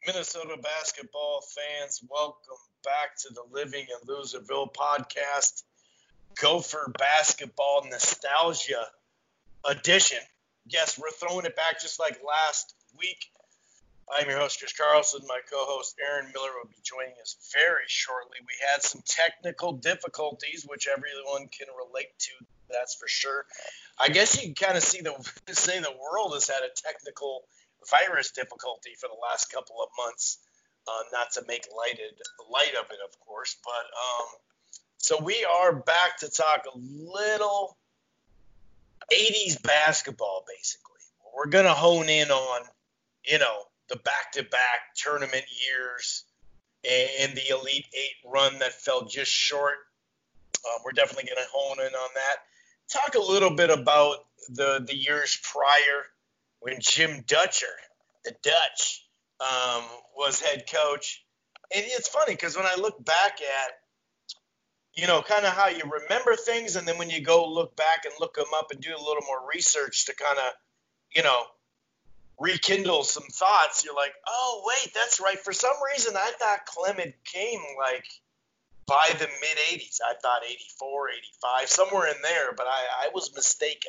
Minnesota basketball fans, welcome back to the Living in Loserville podcast, Gopher basketball nostalgia edition. Yes, we're throwing it back just like last week. I'm your host, Chris Carlson. My co-host, Aaron Miller, will be joining us very shortly. We had some technical difficulties, which everyone can relate to, that's for sure. I guess you can kind of say the world has had a technical virus difficulty for the last couple of months. Not to make light of it, of course, but so we are back to talk a little 80s basketball, basically. We're gonna hone in on, the back-to-back tournament years and the Elite Eight run that fell just short. We're definitely gonna hone in on that. Talk a little bit about the years prior when Jim Dutcher, the Dutch, was head coach. And it's funny because when I look back at, kind of how you remember things, and then when you go look back and look them up and do a little more research to kind of, rekindle some thoughts, you're like, oh, wait, that's right. For some reason, I thought Clement came like by the mid-'80s. I thought 84, 85, somewhere in there, but I was mistaken.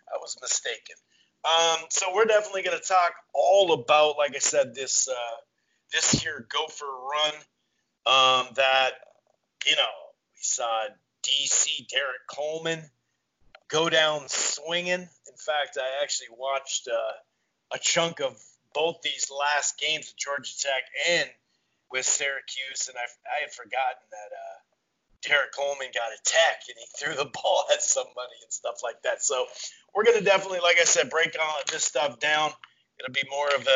So we're definitely going to talk all about, like I said, this here Gopher run that, we saw DC Derek Coleman go down swinging. In fact, I actually watched a chunk of both these last games at Georgia Tech and with Syracuse, and I had forgotten that Derek Coleman got a tech and he threw the ball at somebody and stuff like that. So we're going to definitely, like I said, break all this stuff down. It'll be more of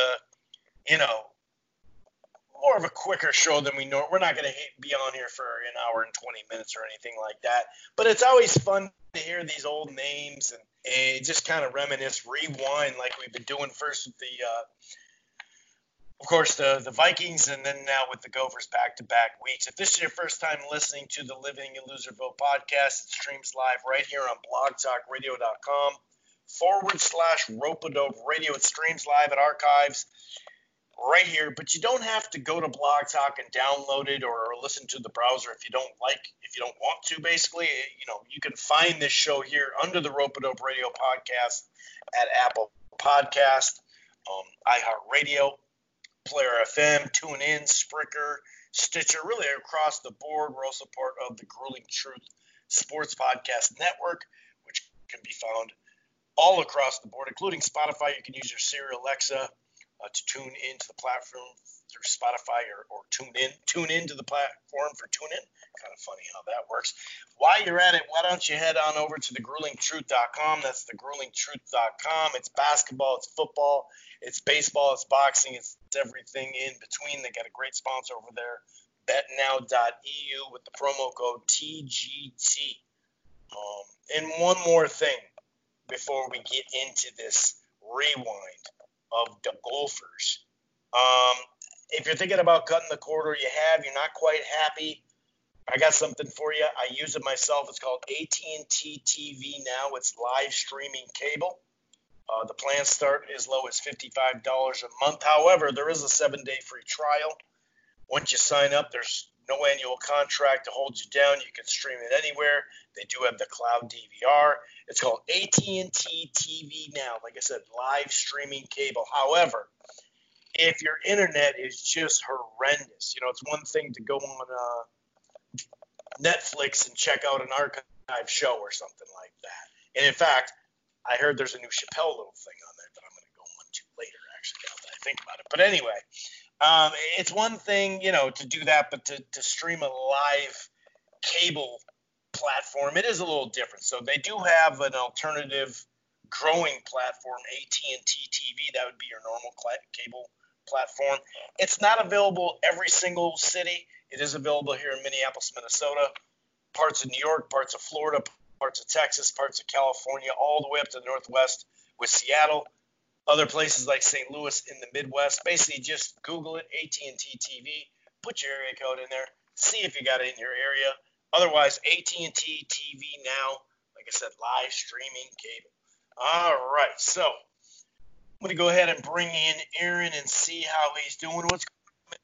a quicker show than we know. We're not going to be on here for an hour and 20 minutes or anything like that. But it's always fun to hear these old names and just kind of reminisce, rewind like we've been doing first with the Vikings, and then now with the Gophers back-to-back weeks. If this is your first time listening to the Living in Loserville podcast, it streams live right here on blogtalkradio.com/Rope-A-Dope Radio. It streams live at archives right here, but you don't have to go to Blog Talk and download it or listen to the browser if you don't want to. Basically, you can find this show here under the Rope-A-Dope Radio podcast at Apple Podcast, iHeartRadio, Player FM, TuneIn, Spreaker, Stitcher, really across the board. We're also part of the Grueling Truth Sports Podcast Network, which can be found all across the board, including Spotify. You can use your Siri Alexa to tune into the platform through Spotify or tune into the platform for TuneIn. Kind of funny how that works. While you're at it, why don't you head on over to thegruelingtruth.com. That's thegruelingtruth.com. It's basketball, it's football, it's baseball, it's boxing, it's everything in between. They got a great sponsor over there, betnow.eu, with the promo code TGT. And one more thing before we get into this rewind of the Gophers. If you're thinking about cutting the cord, or you're not quite happy, I got something for you. I use it myself. It's called AT&T TV Now. It's live streaming cable. The plans start as low as $55 a month. However, there is a 7-day free trial. Once you sign up, there's no annual contract to hold you down. You can stream it anywhere. They do have the cloud DVR. It's called AT&T TV Now. Like I said, live streaming cable. However, if your internet is just horrendous, it's one thing to go on Netflix and check out an archive show or something like that. And in fact, I heard there's a new Chappelle little thing on there that I'm going to go on to later, actually, now that I think about it. But anyway, it's one thing, to do that, but to stream a live cable platform, it is a little different. So they do have an alternative growing platform, AT&T TV. That would be your normal cable platform. It's not available every single city. It is available here in Minneapolis, Minnesota, parts of New York, parts of Florida, parts of Texas, parts of California, all the way up to the Northwest with Seattle. Other places like St. Louis in the Midwest. Basically, just Google it, AT&T TV, put your area code in there, see if you got it in your area. Otherwise, AT&T TV Now, like I said, live streaming cable. All right, so I'm going to go ahead and bring in Aaron and see how he's doing.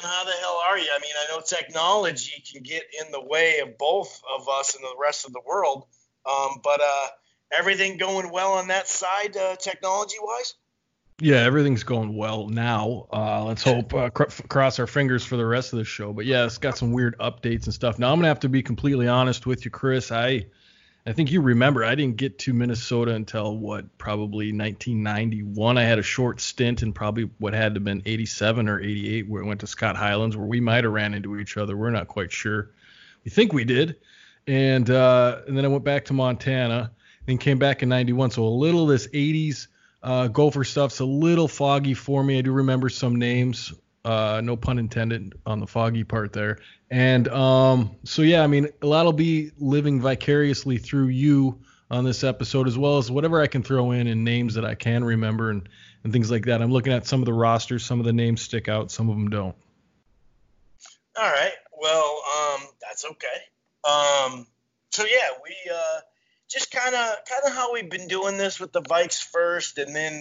how the hell are you? I mean, I know technology can get in the way of both of us and the rest of the world, but everything going well on that side, technology-wise? Yeah, everything's going well now. Let's hope, cross our fingers for the rest of the show. But yeah, it's got some weird updates and stuff. Now I'm gonna have to be completely honest with you, Chris. I think you remember I didn't get to Minnesota until probably 1991. I had a short stint in probably what had to have been 87 or 88, where I went to Scott Highlands, where we might have ran into each other. We're not quite sure. We think we did. And then I went back to Montana, then came back in 91. So a little of this 80s Gopher stuff's a little foggy for me. I do remember some names, no pun intended on the foggy part there. And so, yeah, I mean, a lot will be living vicariously through you on this episode, as well as whatever I can throw in and names that I can remember and things like that. I'm looking at some of the rosters. Some of the names stick out. Some of them don't. All right. Well, that's okay. So yeah, we just kind of how we've been doing this with the Vikes first, and then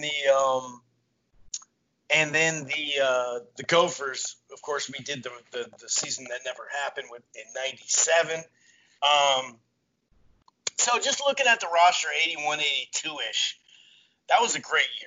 the Gophers. Of course, we did the season that never happened in '97. So just looking at the roster, 81, 82-ish, that was a great year.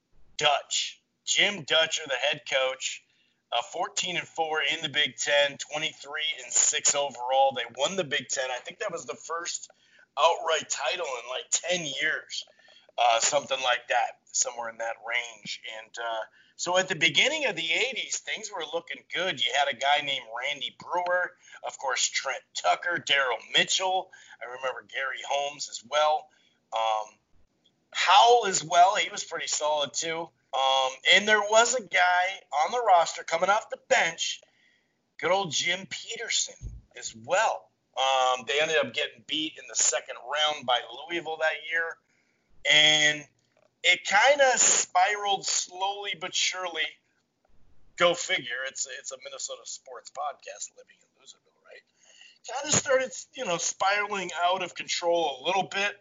Jim Dutcher, the head coach. 14-4 in the Big Ten, 23-6 overall. They won the Big Ten. I think that was the first outright title in like 10 years, something like that, somewhere in that range. And so at the beginning of the 80s, things were looking good. You had a guy named Randy Brewer, of course, Trent Tucker, Daryl Mitchell. I remember Gary Holmes as well. Howell as well. He was pretty solid too. And there was a guy on the roster coming off the bench, good old Jim Peterson as well. They ended up getting beat in the second round by Louisville that year. And it kind of spiraled slowly but surely. Go figure. It's a Minnesota sports podcast, living in Louisville, right? Kind of started, spiraling out of control a little bit.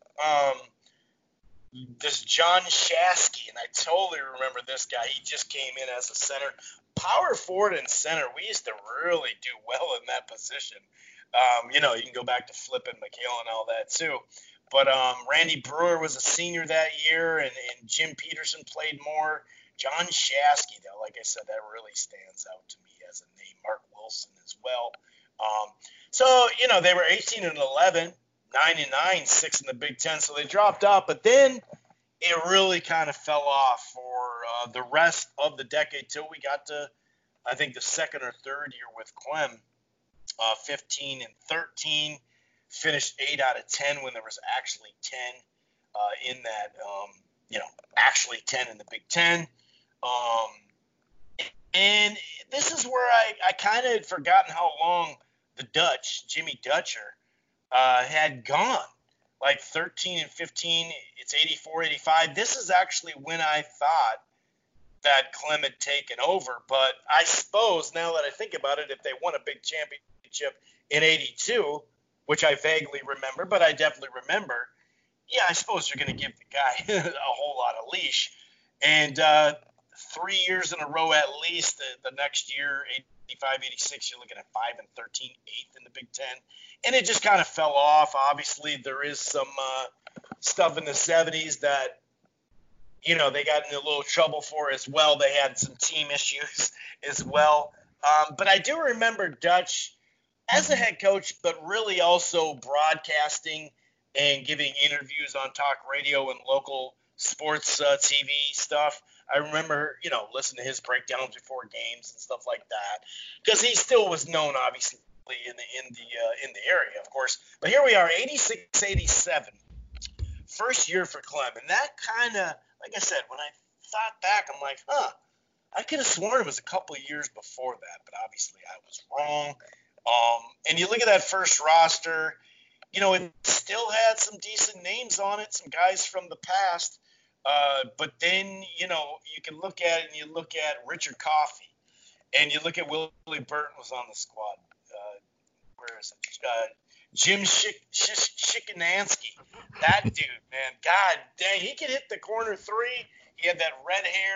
This John Shasky, and I totally remember this guy. He just came in as a center. Power forward and center, we used to really do well in that position. You can go back to Flip and McHale and all that too. But Randy Brewer was a senior that year, and Jim Peterson played more. John Shasky, though, like I said, that really stands out to me as a name. Mark Wilson as well. So they were 18-11. 9-9, 6 in the Big Ten, so they dropped out. But then it really kind of fell off for the rest of the decade till we got to, I think, the second or third year with Clem, 15-13, finished 8 out of 10 when there was actually 10 in that, actually 10 in the Big Ten. And this is where I kind of had forgotten how long the Dutch, Jimmy Dutcher, had gone, like 13-15. It's 84, 85. This is actually when I thought that Clem had taken over. But I suppose now that I think about it, if they won a big championship in 82, which I vaguely remember, but I definitely remember, yeah, I suppose you're going to give the guy a whole lot of leash. And 3 years in a row at least, the next year, 85, 86, you're looking at 5-13, 8th in the Big Ten. And it just kind of fell off. Obviously, there is some stuff in the 70s that, they got into a little trouble for as well. They had some team issues as well. But I do remember Dutch as a head coach, but really also broadcasting and giving interviews on talk radio and local sports TV stuff. I remember, listening to his breakdowns before games and stuff like that, because he still was known, obviously, in the area, of course. But here we are, 86, 87, first year for Clem, and that kind of, like I said, when I thought back, I'm like, I could have sworn it was a couple of years before that, but obviously I was wrong. And you look at that first roster, it still had some decent names on it, some guys from the past. But then, you can look at it and you look at Richard Coffey and you look at Willie Burton was on the squad. Where is it? Jim Shikanansky. That dude, man, God dang, he could hit the corner three. He had that red hair,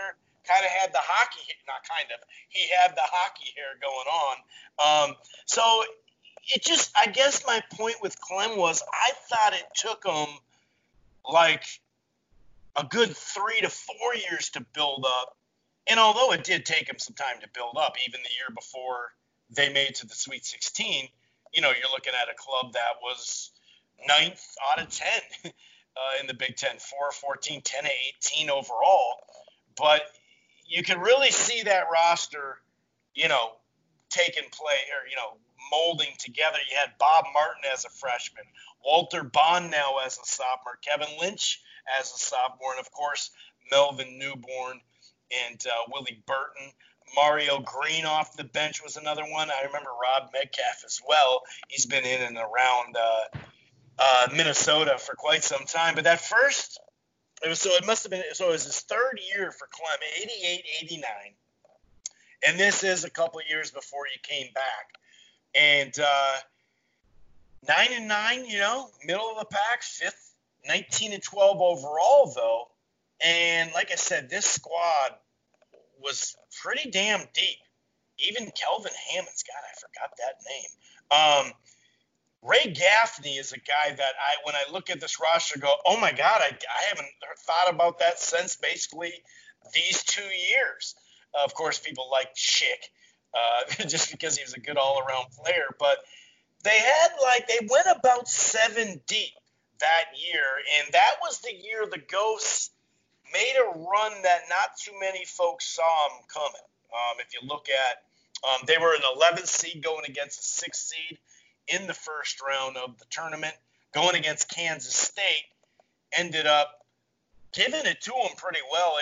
kind of had the hockey, not kind of, he had the hockey hair going on. So it just, I guess my point with Clem was I thought it took him like a good 3 to 4 years to build up. And although it did take him some time to build up, even the year before they made it to the Sweet 16, you're looking at a club that was 9th out of 10 in the Big Ten, 4-14, 10-18 overall. But you can really see that roster, taking play or, molding together. You had Bob Martin as a freshman, Walter Bond now as a sophomore, Kevin Lynch as a sophomore, and, of course, Melvin Newborn and Willie Burton. Mario Green off the bench was another one. I remember Rob Metcalf as well. He's been in and around Minnesota for quite some time. But that first, it was his third year for Clem, 88, 89. And this is a couple of years before he came back. And 9-9, middle of the pack, 5th, 19-12 overall, though. And like I said, this squad was pretty damn deep. Even Kelvin Hammonds, God, I forgot that name. Ray Gaffney is a guy that when I look at this roster, go, oh my God, I haven't thought about that since basically these 2 years. Of course, people like Schick, just because he was a good all-around player. But they went about 7 deep that year, and that was the year the Ghosts made a run that not too many folks saw them coming. If you look at, they were an 11th seed going against a 6th seed in the first round of the tournament, going against Kansas State, ended up giving it to them pretty well,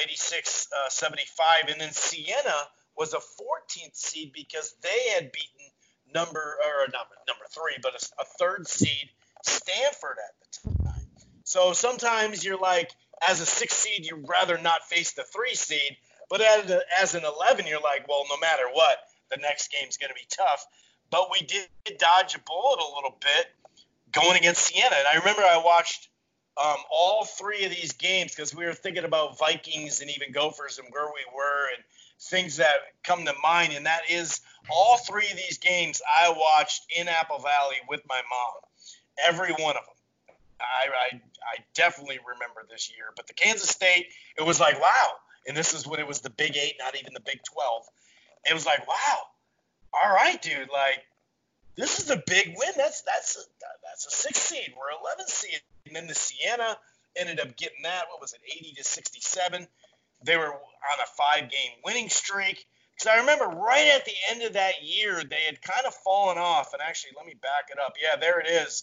86-75, and then Siena was a 14th seed because they had beaten number 3, but a 3rd seed Stanford at the time. So sometimes you're like, as a 6th seed, you'd rather not face the 3 seed, but as an 11, you're like, well, no matter what, the next game's going to be tough. But we did dodge a bullet a little bit going against Siena. And I remember I watched all 3 of these games because we were thinking about Vikings and even Gophers and where we were and things that come to mind. And that is all 3 of these games I watched in Apple Valley with my mom, every one of them. I definitely remember this year. But the Kansas State, it was like, wow. And this is when it was the Big 8, not even the Big 12. It was like, wow. All right, dude. Like, this is a big win. That's a 6th seed. We're 11th seed. And then the Siena ended up getting that. What was it, 80-67? They were on a 5-game winning streak. Because I remember right at the end of that year, they had kind of fallen off. And actually, let me back it up. Yeah, there it is.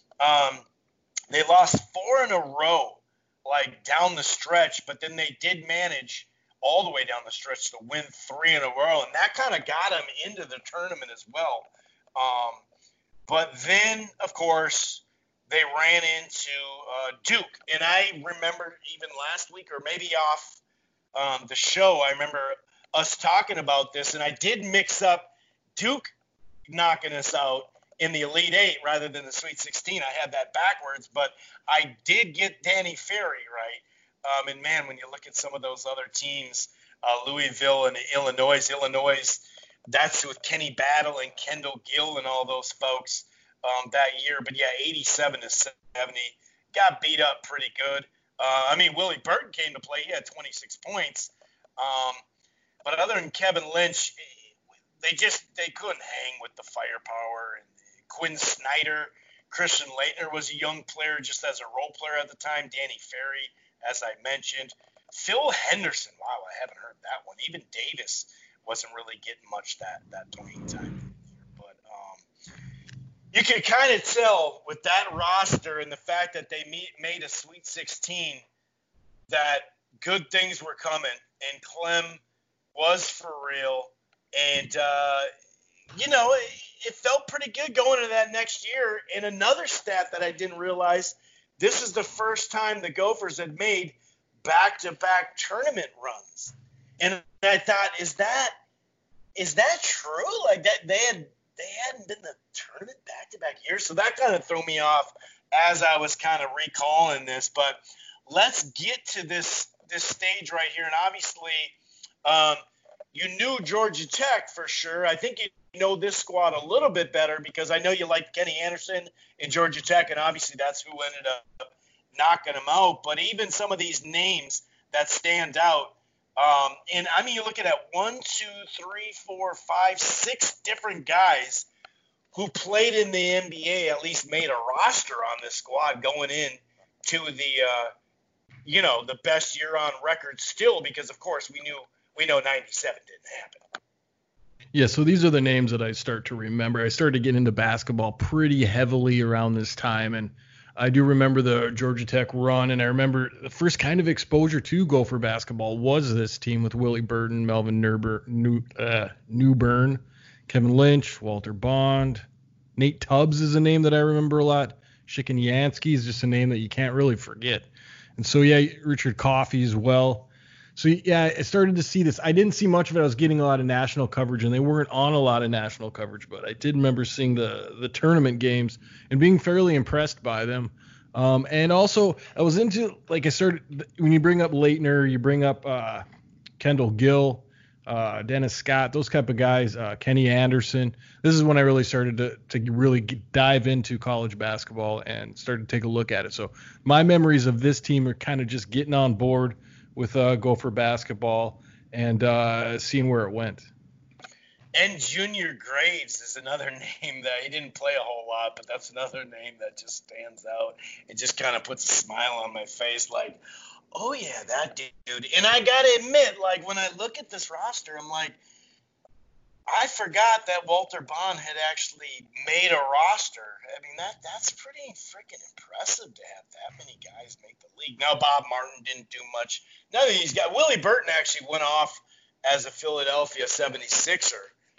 They lost 4 in a row, like down the stretch. But then they did manage all the way down the stretch to win 3 in a row. And that kind of got them into the tournament as well. But then, of course, they ran into Duke. And I remember even last week or maybe off the show, I remember us talking about this. And I did mix up Duke knocking us out in the Elite 8 rather than the Sweet 16. I had that backwards. But I did get Danny Ferry right. And, man, when you look at some of those other teams, Louisville and Illinois, that's with Kenny Battle and Kendall Gill and all those folks that year. But, yeah, 87-70, got beat up pretty good. Willie Burton came to play. He had 26 points. But other than Kevin Lynch, they couldn't hang with the firepower. And Quinn Snyder, Christian Leitner was a young player just as a role player at the time. Danny Ferry, as I mentioned. Phil Henderson, wow, I haven't heard that one. Even Davis wasn't really getting much that playing time. But you can kind of tell with that roster and the fact that they made a Sweet 16 that good things were coming. And Clem was for real. And, it felt pretty good going into that next year. And another stat that I didn't realize, this is the first time the Gophers had made back-to-back tournament runs. And I thought, is that true? Like that they hadn't been the tournament back-to-back years. So that kind of threw me off as I was kind of recalling this. But let's get to this stage right here. And obviously You knew Georgia Tech for sure. I think you know this squad a little bit better because I know you liked Kenny Anderson in Georgia Tech, and obviously that's who ended up knocking him out. But even some of these names that stand out, and I mean, you're looking at 1, 2, 3, 4, 5, 6 different guys who played in the NBA, at least made a roster on this squad going in to the best year on record still, because of course we know 97 didn't happen. Yeah, so these are the names that I start to remember. I started to get into basketball pretty heavily around this time, and I do remember the Georgia Tech run, and I remember the first kind of exposure to Gopher basketball was this team with Willie Burton, Melvin Newbern, Kevin Lynch, Walter Bond. Nate Tubbs is a name that I remember a lot. Shikin Yansky is just a name that you can't really forget. And so, yeah, Richard Coffey as well. So, yeah, I started to see this. I didn't see much of it. I was getting a lot of national coverage, and they weren't on a lot of national coverage. But I did remember seeing the tournament games and being fairly impressed by them. And also, I was into, like I started, when you bring up Leitner, you bring up Kendall Gill, Dennis Scott, those type of guys, Kenny Anderson. This is when I really started to really dive into college basketball and started to take a look at it. So my memories of this team are kind of just getting on board with Gopher basketball and seeing where it went. And Junior Graves is another name that he didn't play a whole lot, but that's another name that just stands out. It just kind of puts a smile on my face, like, oh yeah, that dude. And I gotta admit, like, when I look at this roster, I'm like, I forgot that Walter Bond had actually made a roster. I mean, that's pretty freaking impressive to have that many guys make the league. Now, Bob Martin didn't do much. None of these guys. Willie Burton actually went off as a Philadelphia 76er.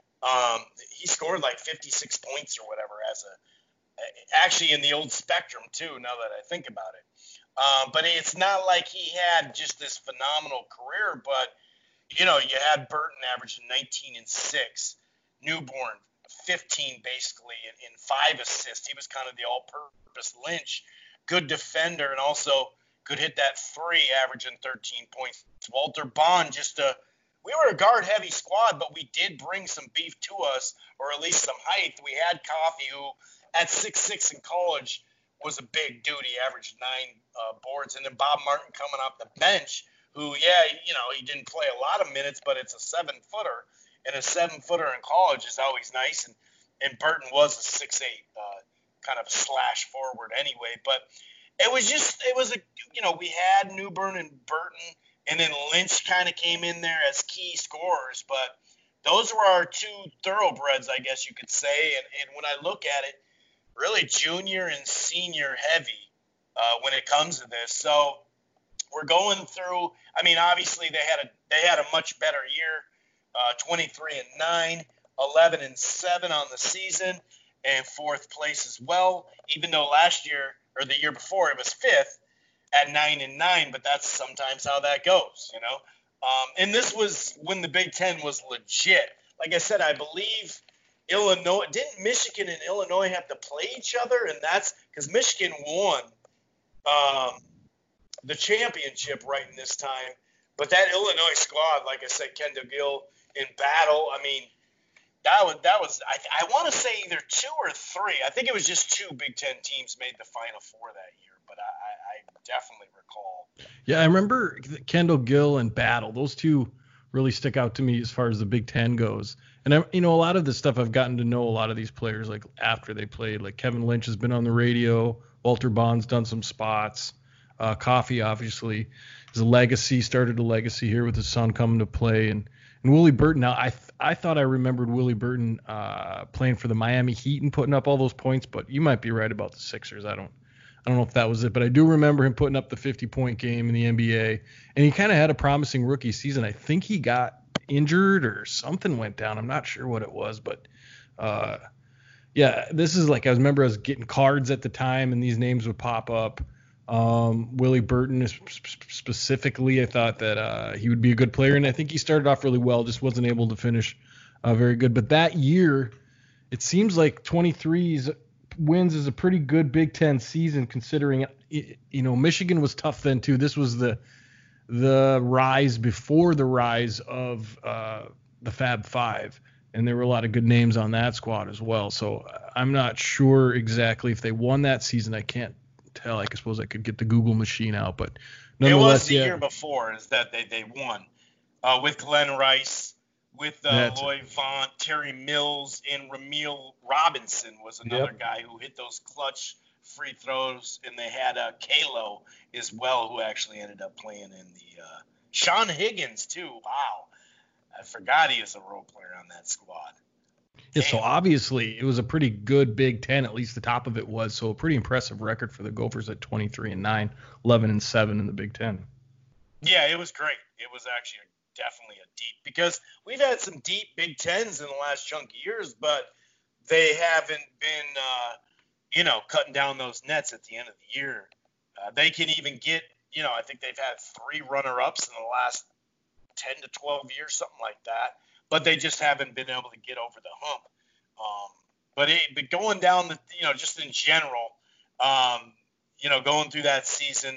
He scored like 56 points or whatever actually in the old Spectrum too, now that I think about it. But it's not like he had just this phenomenal career, but you had Burton averaging 19 and 6, Newborn 15 basically, and 5 assists. He was kind of the all-purpose Lynch, good defender, and also could hit that 3, averaging 13 points. Walter Bond, we were a guard-heavy squad, but we did bring some beef to us, or at least some height. We had Coffey, who at 6'6" in college was a big dude. He averaged 9 boards. And then Bob Martin coming off the bench, who, he didn't play a lot of minutes, but it's a 7-footer. And a 7-footer in college is always nice. And Burton was a 6'8", kind of slash forward anyway. But we had Newbern and Burton, and then Lynch kind of came in there as key scorers. But those were our 2 thoroughbreds, I guess you could say. And when I look at it, really junior and senior heavy when it comes to this. So we're going through. I mean, obviously they had a much better year, 23-9, 11-7 on the season, and 4th place as well. Even though last year or the year before it was 5th at 9-9, but that's sometimes how that goes, And this was when the Big Ten was legit. Like I said, I believe Illinois didn't Michigan and Illinois have to play each other, and that's because Michigan won the championship right in this time. But that Illinois squad, like I said, Kendall Gill in battle, I mean, that was I want to say either 2 or 3. I think it was just 2 Big Ten teams made the Final Four that year, but I definitely recall. Yeah, I remember Kendall Gill and battle. Those 2 really stick out to me as far as the Big Ten goes. And a lot of this stuff I've gotten to know a lot of these players like after they played. Like Kevin Lynch has been on the radio. Walter Bond's done some spots. Coffey obviously is started a legacy here with his son coming to play. And Willie Burton. Now I thought I remembered Willie Burton playing for the Miami Heat and putting up all those points, but you might be right about the Sixers. I don't know if that was it, but I do remember him putting up the 50-point game in the NBA. And he kind of had a promising rookie season. I think he got injured or something went down. I'm not sure what it was, but this is like I remember I was getting cards at the time and these names would pop up. Willie Burton specifically, I thought that he would be a good player, and I think he started off really well, just wasn't able to finish very good. But that year, it seems like 23 wins is a pretty good Big Ten season, considering Michigan was tough then too. This was the the rise before the rise of the Fab Five, and there were a lot of good names on that squad as well. So I'm not sure exactly if they won that season. I can't tell. I suppose I could get the Google machine out, but nonetheless, it was the year before is that they won with Glenn Rice, with Lloyd Vaughn, Terry Mills, and Ramil Robinson was another guy who hit those clutch free throws, and they had Kalo as well, who actually ended up playing in the Sean Higgins too. Wow, I forgot he was a role player on that squad. Yeah, so obviously it was a pretty good Big Ten, at least the top of it was. So a pretty impressive record for the Gophers at 23-9, 11-7 in the Big Ten. Yeah, it was great. It was actually definitely a deep, because we've had some deep Big Tens in the last chunk of years, but they haven't been, cutting down those nets at the end of the year. They can even get, I think they've had 3 runner-ups in the last 10 to 12 years, something like that. But they just haven't been able to get over the hump. But going down the, just in general, going through that season,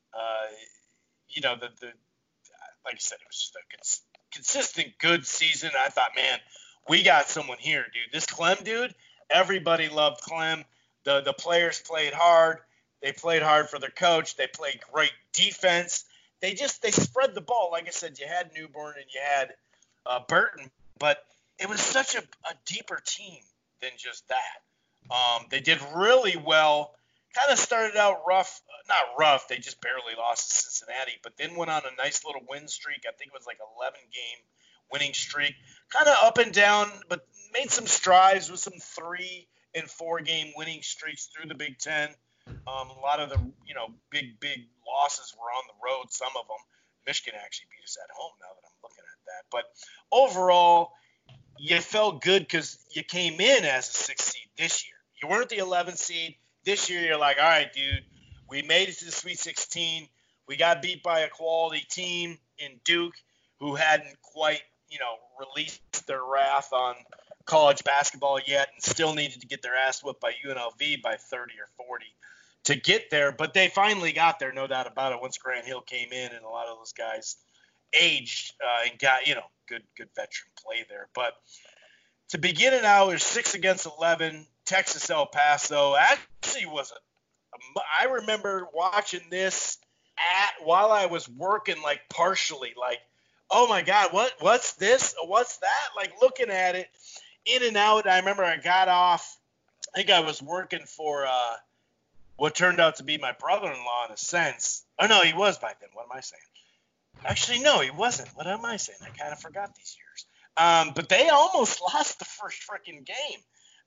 like I said, it was just a consistent good season. I thought, man, we got someone here, dude. This Clem dude, everybody loved Clem. The players played hard. They played hard for their coach. They played great defense. They spread the ball. Like I said, you had Newborn and you had Burton, but it was such a deeper team than just that. They did really well. Kind of started out rough. Not rough. They just barely lost to Cincinnati, but then went on a nice little win streak. I think it was like 11-game winning streak. Kind of up and down, but made some strides with some 3- and 4-game winning streaks through the Big Ten. A lot of the, big losses were on the road, some of them. Michigan actually beat us at home now that I'm looking at that. But overall, you felt good because you came in as a 6th seed this year. You weren't the 11th seed. This year, you're like, all right, dude, we made it to the Sweet 16. We got beat by a quality team in Duke who hadn't quite, released their wrath on college basketball yet and still needed to get their ass whipped by UNLV by 30 or 40 to get there. But they finally got there, no doubt about it, once Grant Hill came in and a lot of those guys aged and got, good veteran play there. But to begin it out, there's 6 against 11. Texas El Paso actually was I remember watching this while I was working, like partially, like, oh my God, what's this? What's that? Like looking at it in and out. I remember I got off. I think I was working for what turned out to be my brother-in-law in a sense. Oh no, he was by then. What am I saying? Actually, no, he wasn't. What am I saying? I kind of forgot these years. But they almost lost the first freaking game.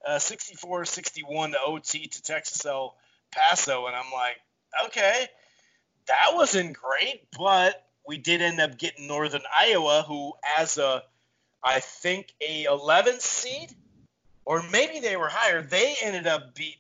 64-61 to OT to Texas El Paso, and I'm like, okay, that wasn't great, but we did end up getting Northern Iowa, who as I think a 11th seed, or maybe they were higher, they ended up beating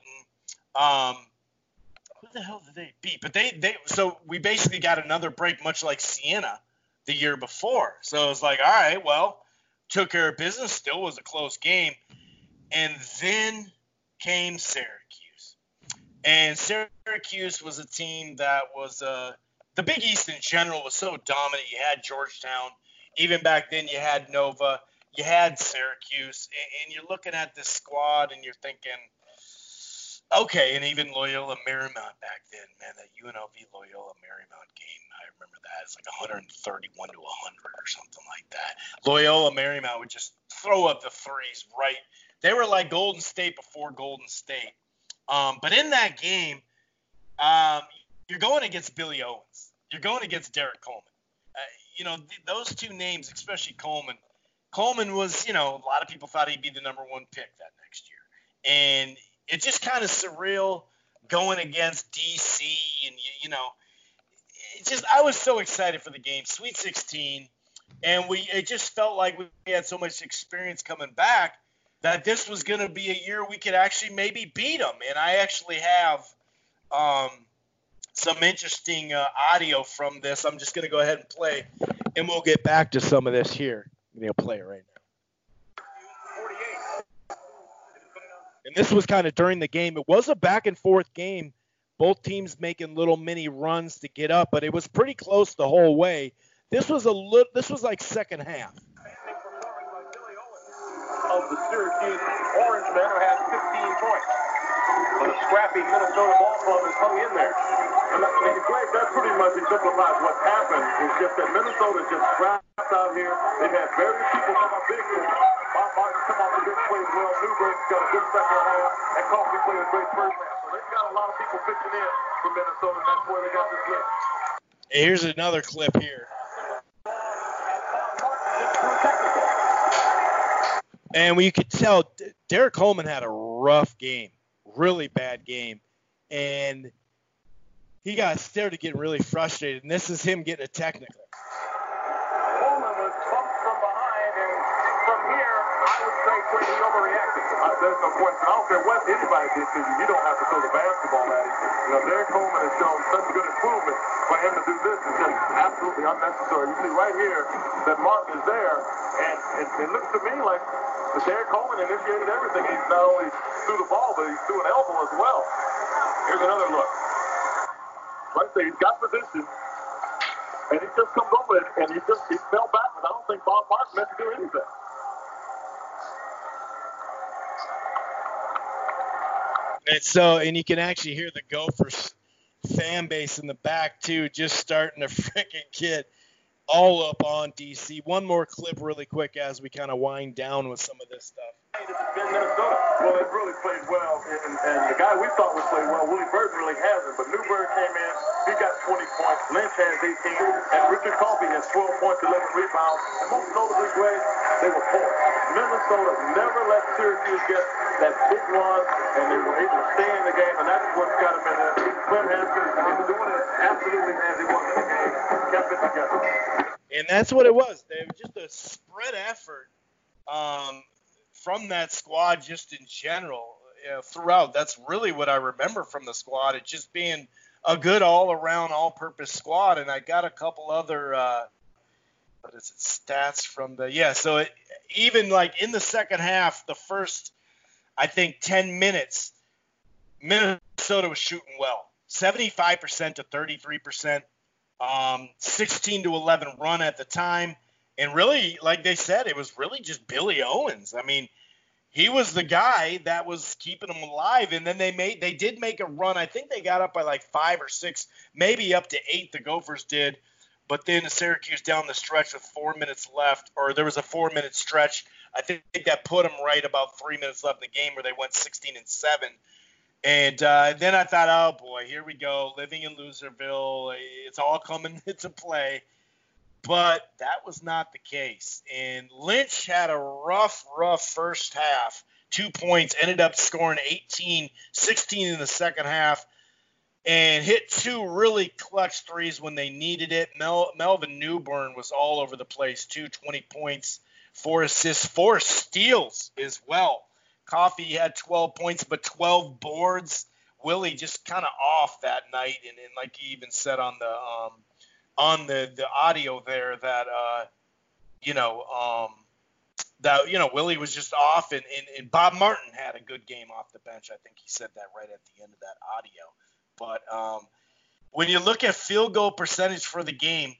who the hell did they beat? But so we basically got another break, much like Siena the year before. So it was like, all right, well, took care of business, still was a close game. And then came Syracuse. And Syracuse was a team that was the Big East in general was so dominant. You had Georgetown. Even back then you had Nova. You had Syracuse. And you're looking at this squad and you're thinking, okay, and even Loyola Marymount back then, man, that UNLV Loyola Marymount game, I remember that. It's like 131 to 100 or something like that. Loyola Marymount would just throw up the threes right. They were like Golden State before Golden State. But in that game, you're going against Billy Owens. You're going against Derek Coleman. Those two names, especially Coleman. Coleman was, a lot of people thought he'd be the number 1 pick that next year. And it's just kind of surreal going against DC. And, I was so excited for the game. Sweet 16. And it just felt like we had so much experience coming back that this was going to be a year we could actually maybe beat them. And I actually have some interesting audio from this. I'm just going to go ahead and play, and we'll get back to some of this here. I'm going to play it right now. 48. And this was kind of during the game. It was a back-and-forth game Both teams making little mini runs to get up, but it was pretty close the whole way. This was like second half. Of the Syracuse Orangemen, who has 15 points. But a scrappy Minnesota ball club is hung in there. And Greg, that pretty much exemplifies what's happened. It's just that Minnesota's just scrapped out here. They've had various people come up big for them. Bob Martin come off the bench, played well. Newberg's got a good second half. And Coffey played a great first half. So they've got a lot of people pitching in for Minnesota. That's where they got this win. Here's another clip here. And you could tell Derek Coleman had a rough game, really bad game. And he got started getting really frustrated. And this is him getting a technical. Coleman was bumped from behind. And from here, I would say he overreacted. There's no question. I don't care what anybody did to you. You don't have to throw the basketball at him. Derek Coleman has shown such good improvement. For him to do this is just absolutely unnecessary. You see right here that Martin is there. And it looks to me like Derek Coleman initiated everything. He not only threw the ball, but he threw an elbow as well. Here's another look. Right there, he's got position, and he just comes over it, and he fell backwards. I don't think Bob Martin meant to do anything. And you can actually hear the Gophers fan base in the back too, just starting to freaking get all up on DC. One more clip really quick as we kind of wind down with some of this stuff. Minnesota. Well, they've really played well, and the guy we thought would play well, Willie Burton, really hasn't. But Newberg came in, he got 20 points. Lynch has 18, and Richard Coffey has 12 points, 11 rebounds. And most notably, Greg, they were poor. Minnesota never let Syracuse get that big run, and they were able to stay in the game, and that's what's got them in there. Clint Hampton is doing it absolutely as he wants in the game, kept it together. And that's what it was. They were just a spread effort. From that squad just in general throughout. That's really what I remember from the squad. It just being a good all-around, all-purpose squad. And I got a couple other stats from the even like in the second half, the first, I think, 10 minutes, Minnesota was shooting well. 75% to 33%, 16-11 run at the time. And really, like they said, it was really just Billy Owens. I mean, he was the guy that was keeping them alive. And then they did make a run. I think they got up by like 5 or 6, maybe up to 8, the Gophers did. But then the Syracuse down the stretch with 4 minutes left, or there was a 4-minute stretch. I think that put them right about 3 minutes left in the game where they went 16-7. And then I thought, oh, boy, here we go, living in Loserville. It's all coming into play. But that was not the case. And Lynch had a rough first half. 2 points, ended up scoring 18, 16 in the second half, and hit 2 really clutch threes when they needed it. Melvin Newbern was all over the place, 20 points, 4 assists, 4 steals as well. Coffey had 12 points, but 12 boards. Willie just kind of off that night, and like he even said on the audio there that Willie was just off, and Bob Martin had a good game off the bench. I think he said that right at the end of that audio. But when you look at field goal percentage for the game,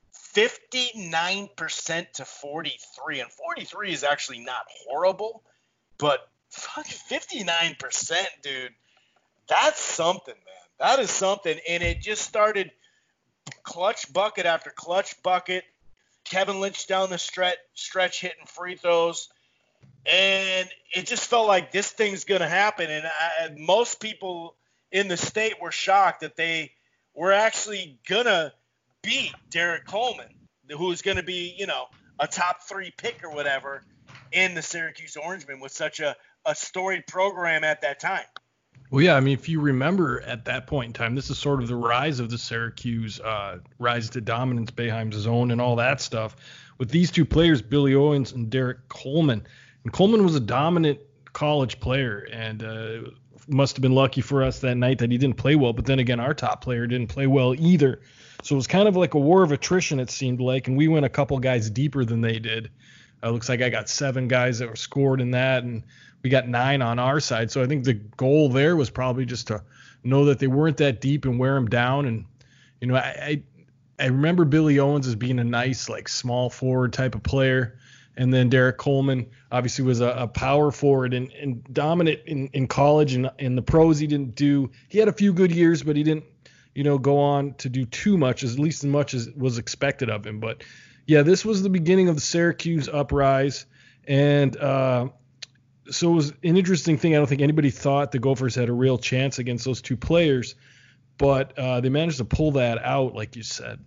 59% to 43, and 43 is actually not horrible, but fucking 59%, dude, that's something, man. That is something, and it just started clutch bucket after clutch bucket. Kevin Lynch down the stretch hitting free throws, and it just felt like this thing's going to happen. And most people in the state were shocked that they were actually going to beat Derek Coleman, who's going to be, a top 3 pick or whatever in the Syracuse Orangemen with such a storied program at that time. Well, yeah, I mean, if you remember at that point in time, this is sort of the rise of the Syracuse, rise to dominance, Boeheim's zone, and all that stuff. With these 2 players, Billy Owens and Derek Coleman. And Coleman was a dominant college player, and must have been lucky for us that night that he didn't play well. But then again, our top player didn't play well either. So it was kind of like a war of attrition, it seemed like, and we went a couple guys deeper than they did. Looks like I got 7 guys that were scored in that, and we got 9 on our side. So I think the goal there was probably just to know that they weren't that deep and wear them down. And, you know, I remember Billy Owens as being a nice, like, small forward type of player. And then Derek Coleman obviously was a power forward and dominant in college and in the pros. He had a few good years, but he didn't, you know, go on to do too much, at least as much as was expected of him. But yeah, this was the beginning of the Syracuse uprise. And so it was an interesting thing. I don't think anybody thought the Gophers had a real chance against those two players, but they managed to pull that out, like you said.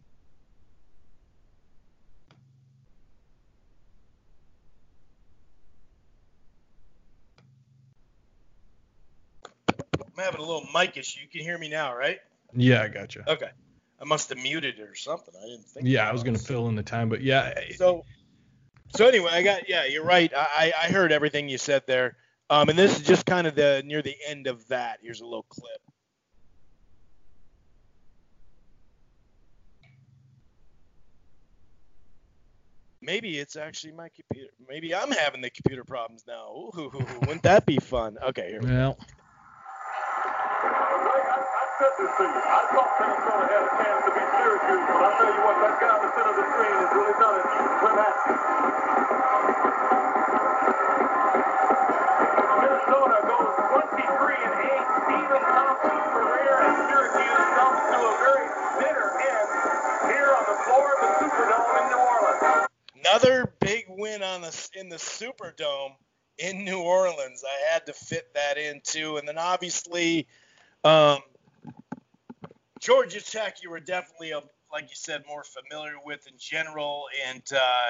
I'm having a little mic issue. You can hear me now, right? Yeah, I gotcha. Okay. I must have muted it or something. I didn't think. Yeah, I was going to fill in the time, but yeah. So anyway, you're right. I heard everything you said there. And this is just kind of near the end of that. Here's a little clip. Maybe it's actually my computer. Maybe I'm having the computer problems now. Ooh, wouldn't that be fun? Okay, here we go. Well, I said this to you. I thought Minnesota had a chance to beat Syracuse, but I'll tell you what, that guy in the center of the screen has really done it. Clem Atkinson. Minnesota goes 23-8. Stephen Thompson's career at Syracuse comes to a very bitter end here on the floor of the Superdome in New Orleans. Another big win in the Superdome in New Orleans. I had to fit that in too. And then obviously, Georgia Tech, you were definitely, like you said, more familiar with in general. And,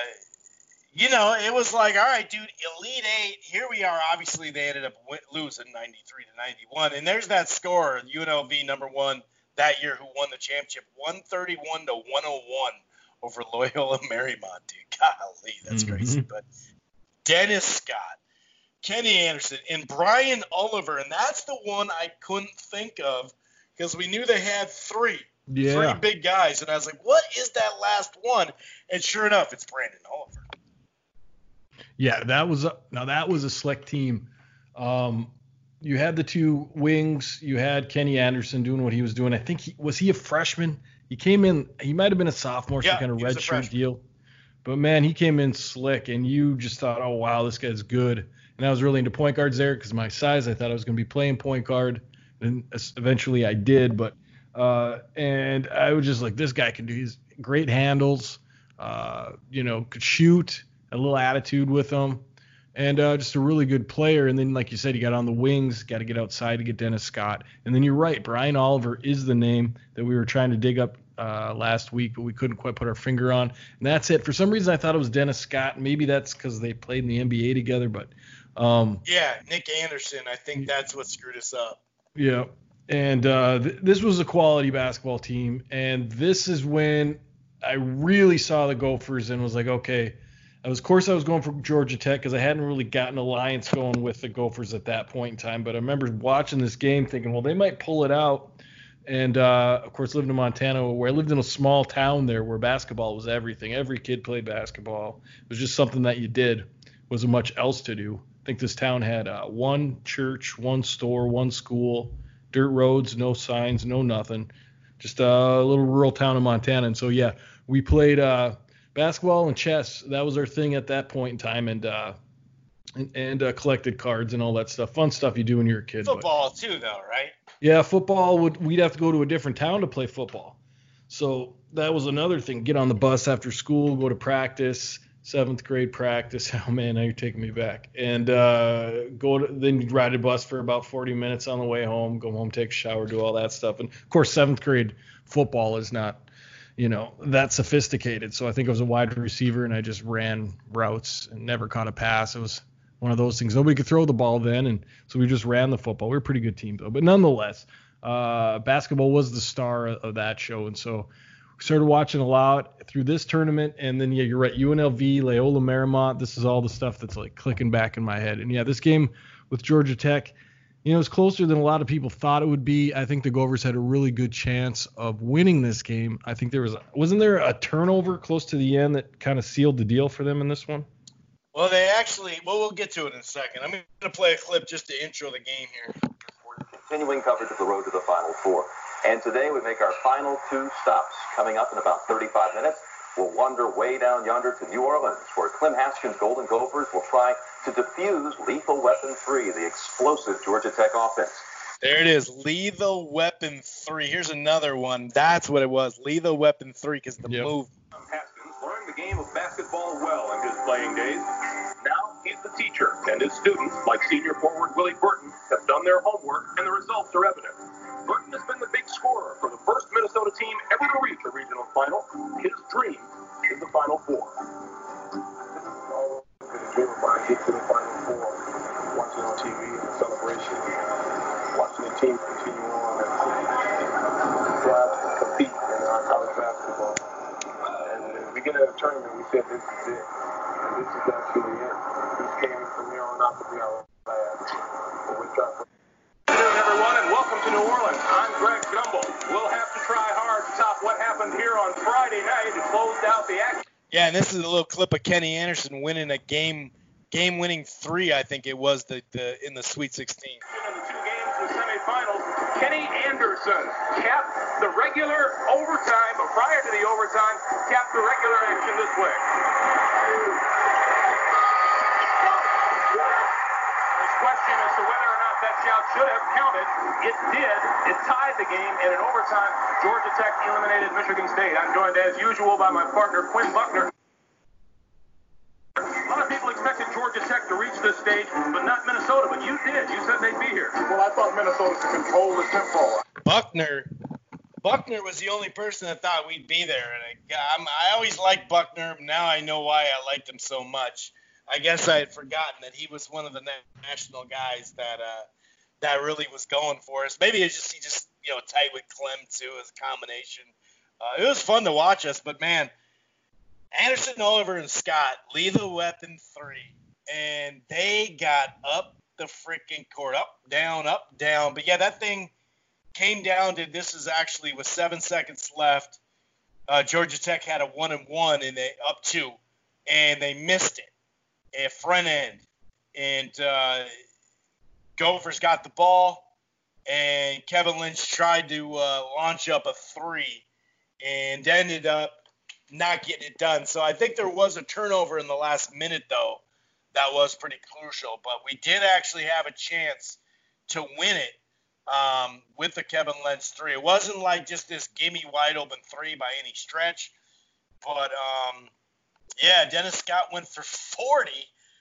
you know, it was like, all right, dude, Elite Eight, here we are. Obviously, they ended up losing 93-91. And there's that score, UNLV #1 that year, who won the championship, 131-101 over Loyola Marymount, dude. Golly, that's crazy. But Dennis Scott, Kenny Anderson, and Brian Oliver, and that's the one I couldn't think of because we knew they had three big guys, and I was like, what is that last one? And sure enough, it's Brandon Oliver. Yeah, that was a slick team. You had the two wings. You had Kenny Anderson doing what he was doing. I think was he a freshman? He came in. He might have been a sophomore, some kind of redshirt deal. But man, he came in slick, and you just thought, oh wow, this guy's good. And I was really into point guards there because my size. I thought I was going to be playing point guard, and eventually I did. But and I was just like, this guy can do. He's great handles. Could shoot. A little attitude with him, and just a really good player. And then, like you said, he got on the wings, got to get outside to get Dennis Scott. And then you're right, Brian Oliver is the name that we were trying to dig up last week, but we couldn't quite put our finger on. And that's it. For some reason, I thought it was Dennis Scott. Maybe that's because they played in the NBA together. But Nick Anderson. I think that's what screwed us up. Yeah, and this was a quality basketball team, and this is when I really saw the Gophers and was like, okay. Of course, I was going for Georgia Tech because I hadn't really gotten an alliance going with the Gophers at that point in time. But I remember watching this game thinking, well, they might pull it out. And, of course, living in Montana, where I lived in a small town there where basketball was everything. Every kid played basketball. It was just something that you did. Wasn't much else to do. I think this town had one church, one store, one school, dirt roads, no signs, no nothing. Just a little rural town in Montana. And so, yeah, we played basketball and chess. That was our thing at that point in time, and collected cards and all that stuff. Fun stuff you do when you're a kid. Football too, though, right? Yeah, football we'd have to go to a different town to play football. So that was another thing. Get on the bus after school, go to practice, 7th grade practice. Oh man, now you're taking me back. And then you'd ride a bus for about 40 minutes on the way home. Go home, take a shower, do all that stuff. And of course, 7th grade football is not that sophisticated. So I think I was a wide receiver and I just ran routes and never caught a pass. It was one of those things. Nobody could throw the ball then. And so we just ran the football. We were a pretty good team though. But nonetheless, basketball was the star of that show. And so we started watching a lot through this tournament. And then, yeah, you're right. UNLV, Loyola Marymount. This is all the stuff that's like clicking back in my head. And yeah, this game with Georgia Tech, it was closer than a lot of people thought it would be. I think the Gophers had a really good chance of winning this game. I think wasn't there a turnover close to the end that kind of sealed the deal for them in this one? Well, we'll get to it in a second. I'm going to play a clip just to intro the game here. Continuing coverage of the road to the Final Four. And today we make our final 2 stops. Coming up in about 35 minutes, we'll wander way down yonder to New Orleans, where Clem Haskins' Golden Gophers will try to defuse Lethal Weapon 3, the explosive Georgia Tech offense. There it is, Lethal Weapon 3. Here's another one. That's what it was, Lethal Weapon 3, because the move. Haskins learned the game of basketball well in his playing days. Now he's the teacher, and his students, like senior forward Willie Burton, have done their homework, and the results are evident. Burton has been the big scorer for the first Minnesota team ever to reach a regional final. His dream is the Final Four. Dream of mine, get to the Final Four, watching on TV and the celebration, watching the team continue on and thrive and compete in our college basketball. And we get to a tournament, we said this is it. And this is actually it. This came from here on out to be our last. But we're trying to. Good afternoon, everyone, and welcome to New Orleans. I'm Greg Gumbel. We'll have to try hard to top what happened here on Friday night and closed out the action. Yeah, and this is a little clip of Kenny Anderson winning a game-winning 3, I think it was, in the Sweet 16. In the 2 games in the semifinals, Kenny Anderson capped the regular overtime, but prior to the overtime, capped the regular action this way. There's question as to whether or not that shot should have counted. It did. It tied the game, and in overtime, Georgia Tech eliminated Michigan State. I'm joined, as usual, by my partner, Quinn Buckner. A lot of people expected Georgia Tech to reach this stage, but not Minnesota. But you did. You said they'd be here. Well, I thought Minnesota could control the tempo. Buckner was the only person that thought we'd be there, and I always liked Buckner. Now I know why I liked him so much. I guess I had forgotten that he was one of the national guys that really was going for us. Maybe he just tight with Clem too as a combination. It was fun to watch us, but man, Anderson, Oliver, and Scott, Lethal Weapon 3, and they got up the freaking court, up, down, but yeah, that thing came down to this is actually with 7 seconds left. Georgia Tech had a 1-and-1 and they up 2, and they missed it at front end, and Gophers got the ball, and Kevin Lynch tried to launch up a 3 and ended up not getting it done. So I think there was a turnover in the last minute, though, that was pretty crucial. But we did actually have a chance to win it with the Kevin Lynch 3. It wasn't like just this gimme wide open 3 by any stretch. But, yeah, Dennis Scott went for 40.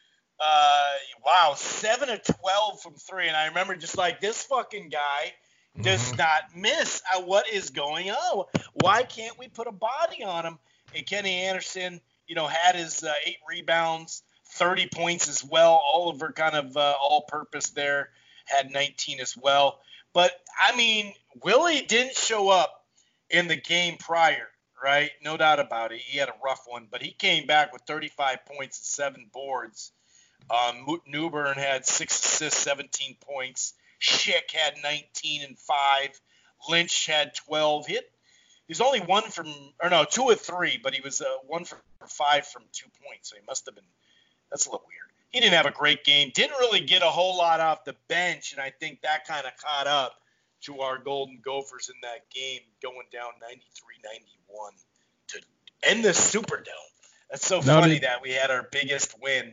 Wow, 7 of 12 from 3. And I remember just like, this fucking guy does not miss. What is going on? Why can't we put a body on him? And Kenny Anderson, had his 8 rebounds, 30 points as well. Oliver kind of all-purpose there, had 19 as well. But, I mean, Willie didn't show up in the game prior. Right? No doubt about it. He had a rough one, but he came back with 35 points and 7 boards. Newburn had 6 assists, 17 points. Schick had 19 and 5. Lynch had 12. He was only 2 of 3, but he was 1 for 5 from 2 points. So he must have been. That's a little weird. He didn't have a great game. Didn't really get a whole lot off the bench, and I think that kind of caught up to our Golden Gophers in that game, going down 93-91 to end the Superdome. That's so funny that we had our biggest win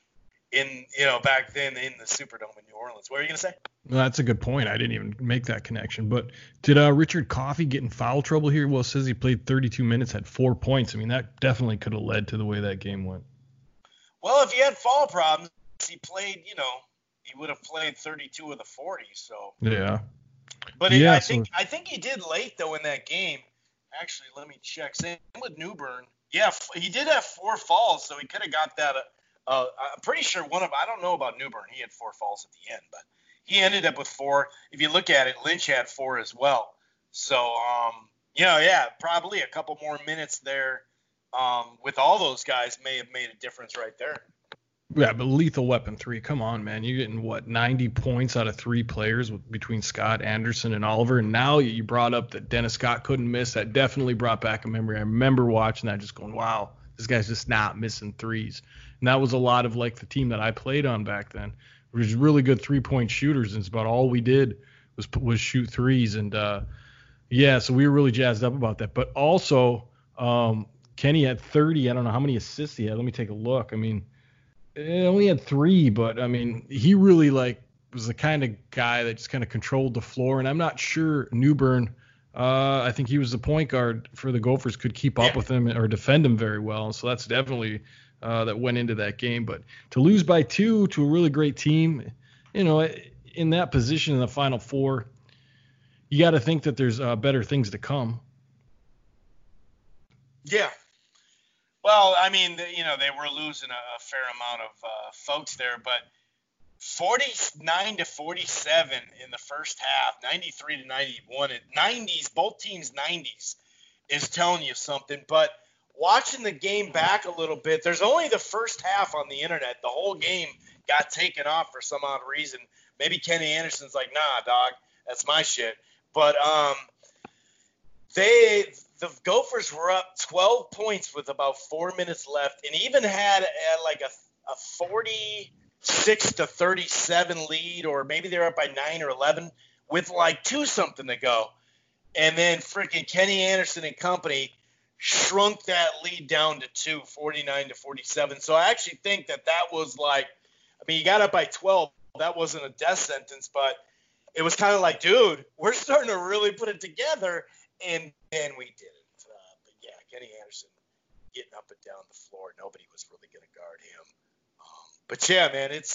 back then in the Superdome in New Orleans. What were you going to say? Well, that's a good point. I didn't even make that connection. But did Richard Coffey get in foul trouble here? Well, it says he played 32 minutes, had 4 points. I mean, that definitely could have led to the way that game went. Well, if he had foul problems, he played, he would have played 32 of the 40. So yeah. But I think he did late, though, in that game. Actually, let me check. Same with Newburn. Yeah, he did have 4 falls, so he could have got that. I'm pretty sure I don't know about Newburn. He had 4 falls at the end, but he ended up with 4. If you look at it, Lynch had 4 as well. So, probably a couple more minutes there with all those guys may have made a difference right there. Yeah, but Lethal Weapon 3, come on, man. You're getting, 90 points out of 3 players between Scott, Anderson, and Oliver. And now you brought up that Dennis Scott couldn't miss. That definitely brought back a memory. I remember watching that just going, wow, this guy's just not missing threes. And that was a lot of, the team that I played on back then. It was really good 3-point shooters, and it's about all we did was shoot threes, and yeah, so we were really jazzed up about that. But also, Kenny had 30. I don't know how many assists he had. Let me take a look. I mean, he only had 3, but I mean, he really was the kind of guy that just kind of controlled the floor. And I'm not sure Newbern, I think he was the point guard for the Gophers, could keep up with him or defend him very well. So that's definitely that went into that game. But to lose by 2 to a really great team, in that position in the Final Four, you got to think that there's better things to come. Yeah. Well, I mean, they were losing a fair amount of folks there, but 49-47 in the first half, 93-91, and 90s, both teams 90s, is telling you something. But watching the game back a little bit, there's only the first half on the internet. The whole game got taken off for some odd reason. Maybe Kenny Anderson's like, nah, dog, that's my shit. But the Gophers were up 12 points with about 4 minutes left, and even had like a 46-37 lead, or maybe they're up by 9 or 11 with like 2-something to go. And then freaking Kenny Anderson and company shrunk that lead down to 2, 49-47. So I actually think that was like, I mean, you got up by 12. That wasn't a death sentence, but it was kind of like, dude, we're starting to really put it together. And then we didn't. But yeah, Kenny Anderson getting up and down the floor. Nobody was really going to guard him. But yeah, man, it's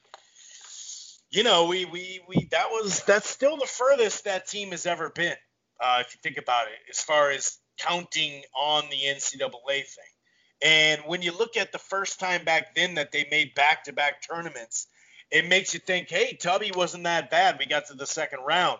that's still the furthest that team has ever been. If you think about it, as far as counting on the NCAA thing. And when you look at the first time back then that they made back-to-back tournaments, it makes you think, hey, Tubby wasn't that bad. We got to the second round.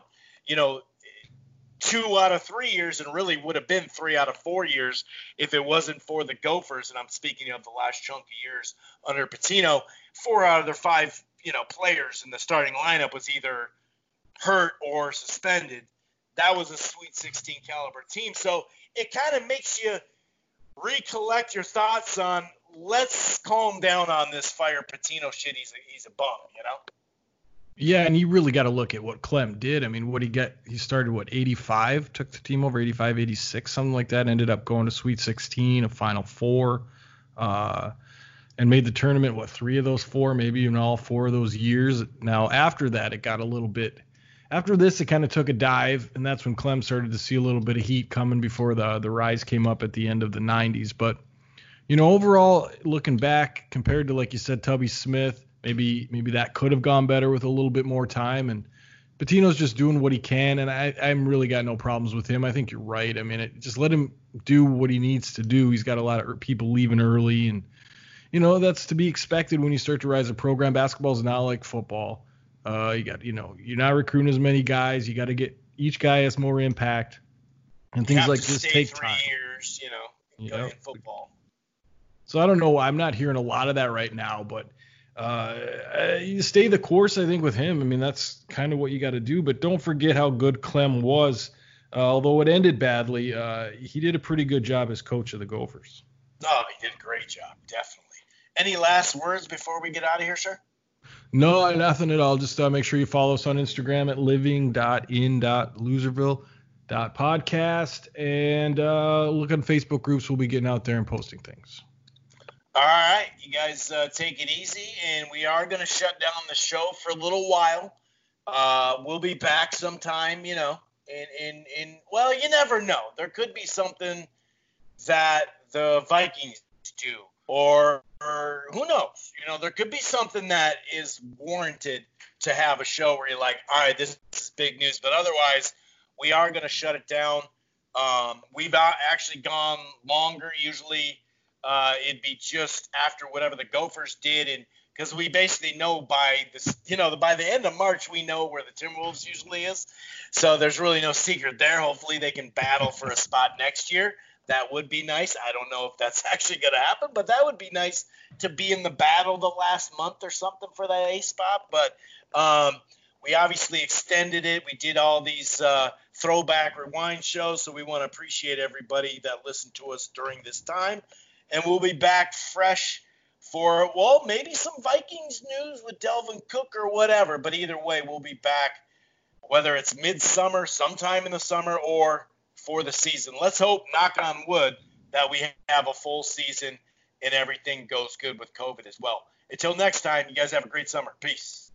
2 out of 3 years, and really would have been 3 out of 4 years if it wasn't for the Gophers. And I'm speaking of the last chunk of years under Pitino. 4 out of their 5, players in the starting lineup was either hurt or suspended. That was a Sweet 16 caliber team. So it kind of makes you recollect your thoughts on, let's calm down on this Fire Pitino shit. He's a bum, Yeah, and you really got to look at what Clem did. I mean, he started, 85, took the team over 85, 86, something like that, ended up going to Sweet 16, a Final Four, and made the tournament, 3 of those 4, maybe even all 4 of those years. Now, after that, it got a little bit – after this, it kind of took a dive, and that's when Clem started to see a little bit of heat coming before the rise came up at the end of the 90s. But, overall, looking back, compared to, like you said, Tubby Smith, maybe that could have gone better with a little bit more time. And Pitino's just doing what he can, and I'm really got no problems with him. I think you're right. I mean, just let him do what he needs to do. He's got a lot of people leaving early, and, that's to be expected when you start to rise a program. Basketball is not like football. You got, you're not recruiting as many guys. You got to get each guy has more impact, and things like this take 3 time. Years, in football. So I don't know. I'm not hearing a lot of that right now, but you stay the course, I think, with him. I mean, that's kind of what you got to do. But don't forget how good Clem was. Although it ended badly, he did a pretty good job as coach of the Gophers. Oh, he did a great job, definitely. Any last words before we get out of here, sir? No, nothing at all. Just make sure you follow us on Instagram at living.in.loserville.podcast, and look on Facebook groups. We'll be getting out there and posting things. All right, you guys take it easy, and we are going to shut down the show for a little while. We'll be back sometime, well, you never know. There could be something that the Vikings do, or who knows? There could be something that is warranted to have a show where you're like, all right, this is big news. But otherwise, we are going to shut it down. We've actually gone longer. Usually it'd be just after whatever the Gophers did, and because we basically know by this, by the end of March, we know where the Timberwolves usually is. So there's really no secret there. Hopefully they can battle for a spot next year. That would be nice. I don't know if that's actually going to happen, but that would be nice to be in the battle the last month or something for that A spot. But we obviously extended it. We did all these throwback rewind shows, so we want to appreciate everybody that listened to us during this time. And we'll be back fresh for, maybe some Vikings news with Delvin Cook or whatever. But either way, we'll be back whether it's midsummer, sometime in the summer, or for the season. Let's hope, knock on wood, that we have a full season and everything goes good with COVID as well. Until next time, you guys have a great summer. Peace.